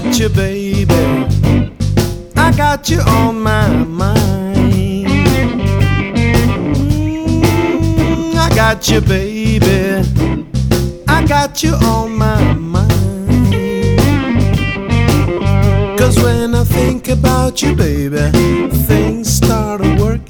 got you, baby. I got you on my mind. I got you, baby. I got you on my mind. 'Cause when I think about you, baby, things start to work